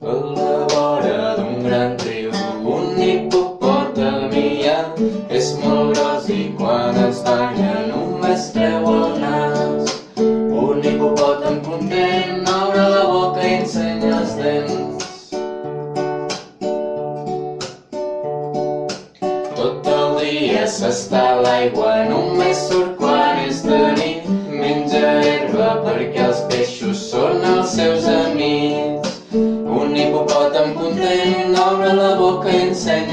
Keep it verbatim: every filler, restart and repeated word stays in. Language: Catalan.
A la vora d'un gran riu un hipopòtamià és molt gros i quan es banya només treu el nas. Un hipopòtam content obre la boca i ensenya els dents. Tot el dia s'està a l'aigua, només surt quan és de nit. Menja herba perquè els peixos són els seus amics. Un hipopòtam content obre la boca i ensenya